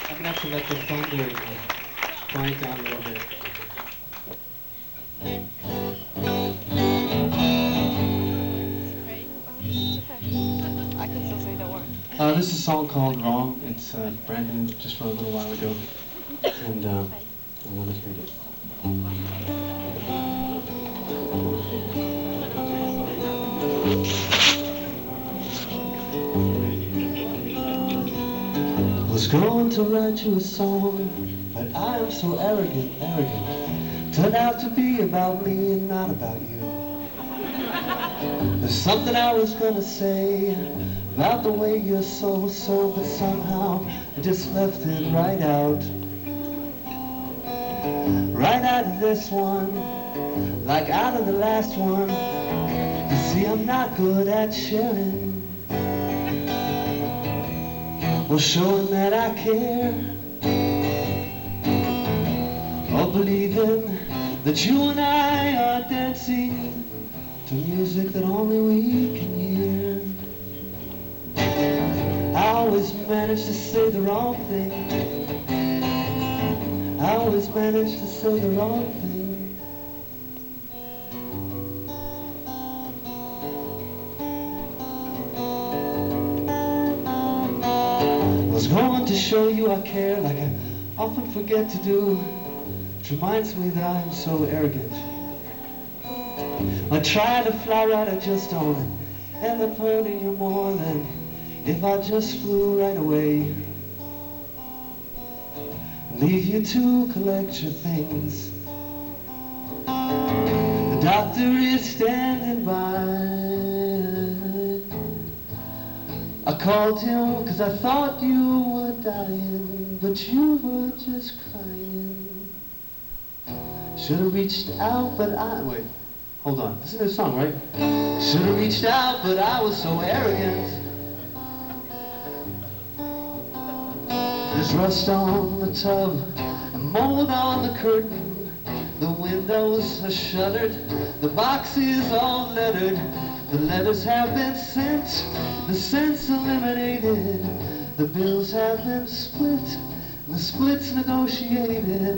I'm gonna have to let the thunder quiet down a little bit. I can still say the word. This is a song called Wrong. It's brand new, just for a little while ago. And I wanted to hear it. Was going to write you a song, but I am so arrogant. Turned out to be about me and not about you. There's something I was gonna say about the way you're so, but somehow I just left it right out. Right out of this one, like out of the last one. You see, I'm not good at sharing, or showing that I care, or believing that you and I are dancing to music that only we can hear. I always manage to say the wrong thing. I always manage to say the wrong thing. I was going to show you I care like I often forget to do, which reminds me that I am so arrogant. I try to fly right, I just don't end up hurting you more than if I just flew right away. Leave you to collect your things. The doctor is standing by. I called him 'cause I thought you were dying, but you were just crying. Should've reached out, but wait, hold on, this is a song, right? Should've reached out, but I was so arrogant. There's rust on the tub and mold on the curtain. The windows are shuttered, the box is all lettered. The letters have been sent, the cents eliminated. The bills have been split, the splits negotiated.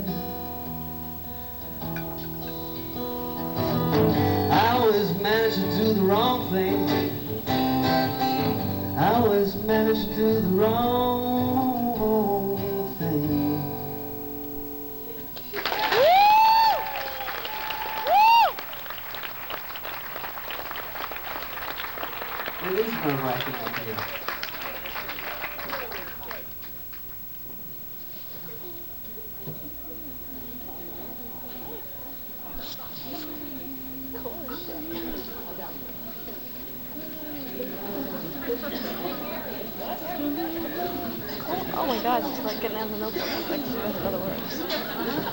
I always manage to do the wrong thing. I always manage to do the wrong thing. It is nerve-wracking up here. Oh my god, it's like getting out of the notebook. Like, other words.